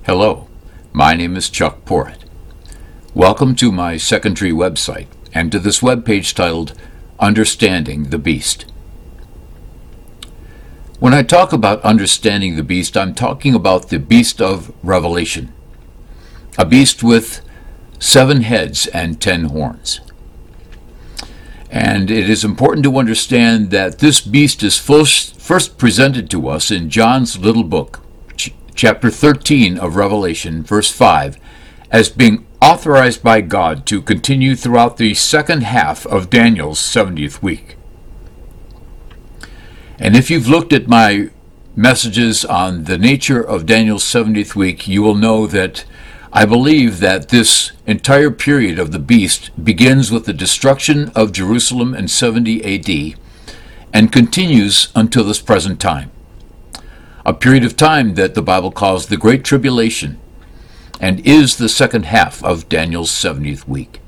Hello, my name is Chuck Porritt. Welcome to my secondary website and to this webpage titled Understanding the Beast. When I talk about understanding the beast, I'm talking about the beast of Revelation, a beast with 7 heads and 10 horns. And it is important to understand that this beast is first presented to us in John's little book, chapter 13 of Revelation, verse 5, as being authorized by God to continue throughout the second half of Daniel's 70th week. And if you've looked at my messages on the nature of Daniel's 70th week, you will know that I believe that this entire period of the beast begins with the destruction of Jerusalem in 70 AD and continues until this present time. A period of time that the Bible calls the Great Tribulation and is the second half of Daniel's 70th week.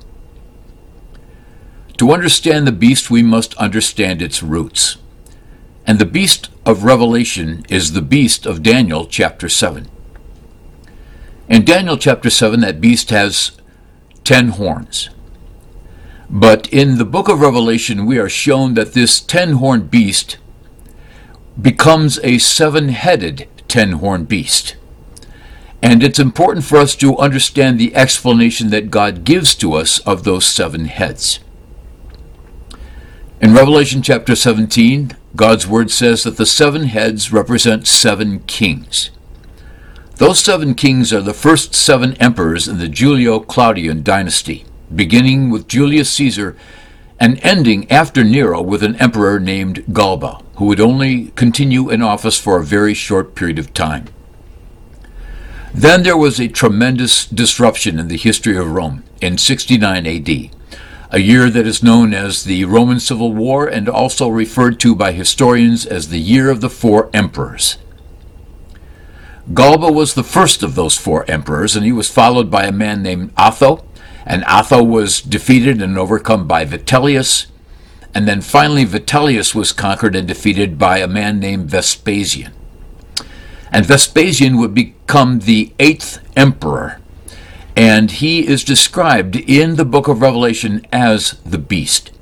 To understand the beast, we must understand its roots. And the beast of Revelation is the beast of Daniel chapter 7. In Daniel chapter 7, that beast has 10 horns. But in the book of Revelation, we are shown that this 10-horned beast becomes a 7-headed 10-horned beast. And it's important for us to understand the explanation that God gives to us of those 7 heads. In Revelation chapter 17, God's word says that the 7 heads represent 7 kings. Those 7 kings are the first 7 emperors in the Julio-Claudian dynasty, beginning with Julius Caesar and ending after Nero with an emperor named Galba, who would only continue in office for a very short period of time. Then there was a tremendous disruption in the history of Rome in 69 AD, a year that is known as the Roman Civil War and also referred to by historians as the Year of the 4 Emperors. Galba was the first of those 4 emperors, and he was followed by a man named Otho, and Otho was defeated and overcome by Vitellius, and then finally Vitellius was conquered and defeated by a man named Vespasian. And Vespasian would become the 8th emperor, and he is described in the book of Revelation as the beast.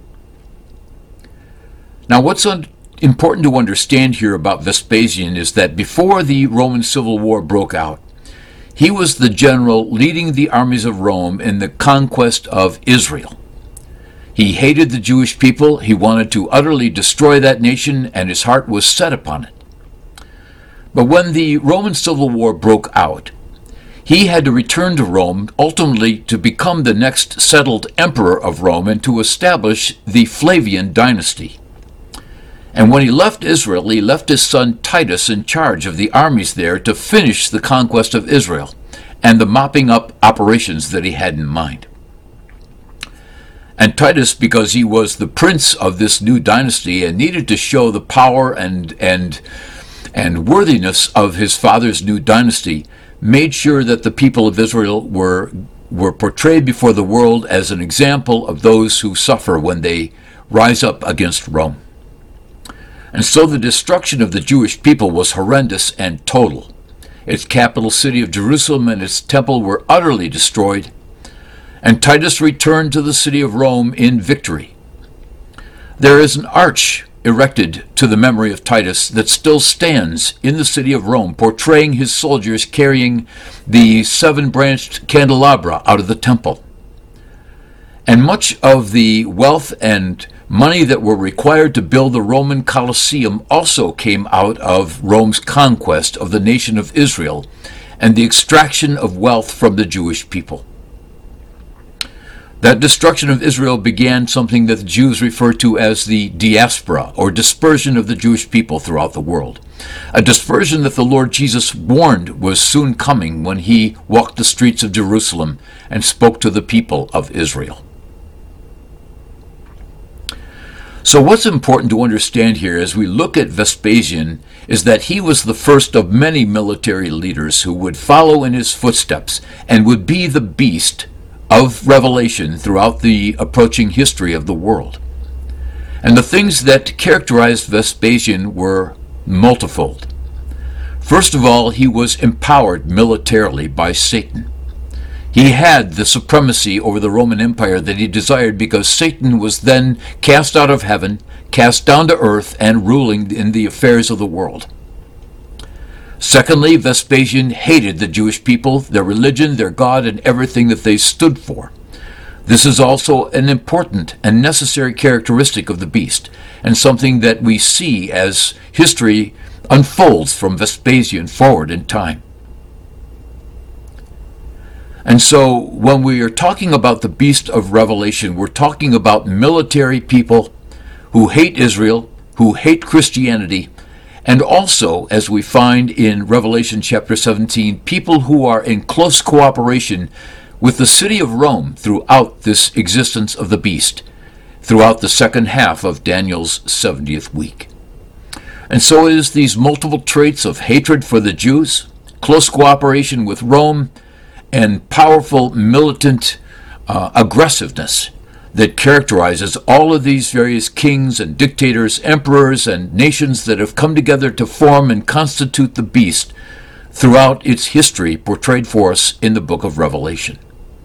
Now, what's important to understand here about Vespasian is that before the Roman Civil War broke out, he was the general leading the armies of Rome in the conquest of Israel. He hated the Jewish people, he wanted to utterly destroy that nation, and his heart was set upon it. But when the Roman Civil War broke out, he had to return to Rome, ultimately to become the next settled emperor of Rome and to establish the Flavian dynasty. And when he left Israel, he left his son Titus in charge of the armies there to finish the conquest of Israel and the mopping up operations that he had in mind. And Titus, because he was the prince of this new dynasty and needed to show the power and worthiness of his father's new dynasty, made sure that the people of Israel were portrayed before the world as an example of those who suffer when they rise up against Rome. And so the destruction of the Jewish people was horrendous and total. Its capital city of Jerusalem and its temple were utterly destroyed, and Titus returned to the city of Rome in victory. There is an arch erected to the memory of Titus that still stands in the city of Rome, portraying his soldiers carrying the 7-branched candelabra out of the temple. And much of the wealth and money that were required to build the Roman Colosseum also came out of Rome's conquest of the nation of Israel and the extraction of wealth from the Jewish people. That destruction of Israel began something that the Jews refer to as the diaspora, or dispersion of the Jewish people throughout the world. A dispersion that the Lord Jesus warned was soon coming when he walked the streets of Jerusalem and spoke to the people of Israel. So what's important to understand here as we look at Vespasian is that he was the first of many military leaders who would follow in his footsteps and would be the beast of Revelation throughout the approaching history of the world. And the things that characterized Vespasian were multifold. First of all, he was empowered militarily by Satan. He had the supremacy over the Roman Empire that he desired because Satan was then cast out of heaven, cast down to earth, and ruling in the affairs of the world. Secondly, Vespasian hated the Jewish people, their religion, their God, and everything that they stood for. This is also an important and necessary characteristic of the beast, and something that we see as history unfolds from Vespasian forward in time. And so when we are talking about the beast of Revelation, we're talking about military people who hate Israel, who hate Christianity, and also, as we find in Revelation chapter 17, people who are in close cooperation with the city of Rome throughout this existence of the beast, throughout the second half of Daniel's 70th week. And so it is these multiple traits of hatred for the Jews, close cooperation with Rome, and powerful militant aggressiveness that characterizes all of these various kings and dictators, emperors, and nations that have come together to form and constitute the beast throughout its history portrayed for us in the book of Revelation.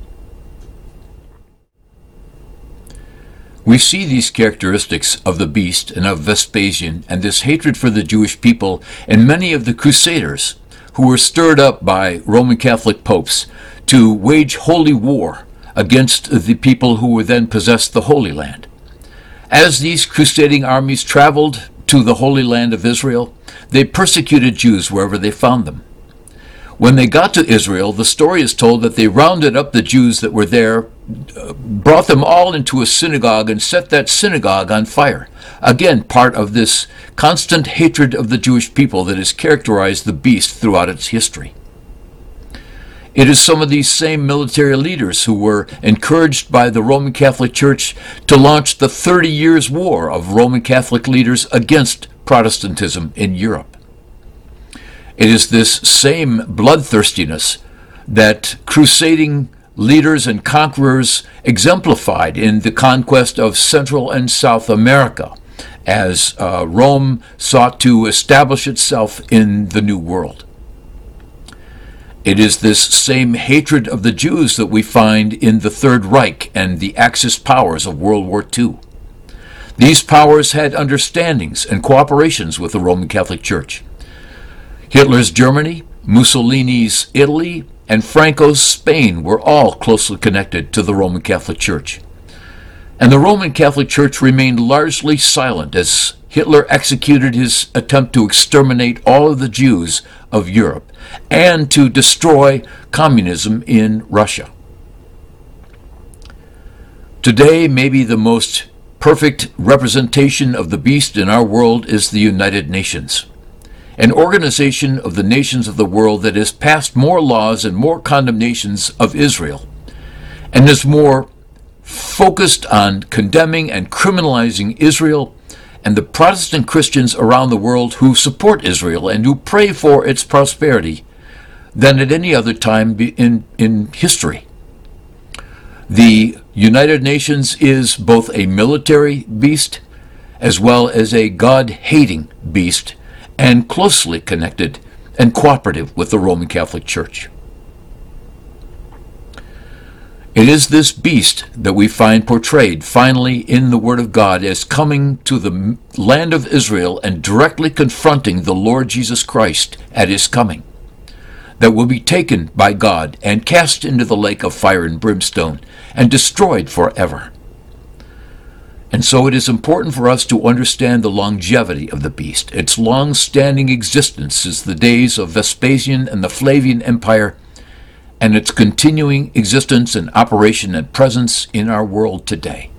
We see these characteristics of the beast and of Vespasian and this hatred for the Jewish people in many of the crusaders who were stirred up by Roman Catholic popes to wage holy war against the people who were then possessed the Holy Land. As these crusading armies traveled to the Holy Land of Israel, they persecuted Jews wherever they found them. When they got to Israel, the story is told that they rounded up the Jews that were there, brought them all into a synagogue, and set that synagogue on fire. Again, part of this constant hatred of the Jewish people that has characterized the beast throughout its history. It is some of these same military leaders who were encouraged by the Roman Catholic Church to launch the 30 Years' War of Roman Catholic leaders against Protestantism in Europe. It is this same bloodthirstiness that crusading leaders and conquerors exemplified in the conquest of Central and South America as Rome sought to establish itself in the New World. It is this same hatred of the Jews that we find in the Third Reich and the Axis powers of World War II. These powers had understandings and cooperations with the Roman Catholic Church. Hitler's Germany, Mussolini's Italy, and Franco's Spain were all closely connected to the Roman Catholic Church. And the Roman Catholic Church remained largely silent as Hitler executed his attempt to exterminate all of the Jews of Europe and to destroy communism in Russia. Today, maybe the most perfect representation of the beast in our world is the United Nations, an organization of the nations of the world that has passed more laws and more condemnations of Israel, and is more focused on condemning and criminalizing Israel and the Protestant Christians around the world who support Israel and who pray for its prosperity than at any other time in history. The United Nations is both a military beast as well as a God-hating beast, and closely connected and cooperative with the Roman Catholic Church. It is this beast that we find portrayed finally in the Word of God as coming to the land of Israel and directly confronting the Lord Jesus Christ at his coming, that will be taken by God and cast into the lake of fire and brimstone and destroyed forever. And so it is important for us to understand the longevity of the beast. Its long-standing existence is the days of Vespasian and the Flavian Empire, and its continuing existence and operation and presence in our world today.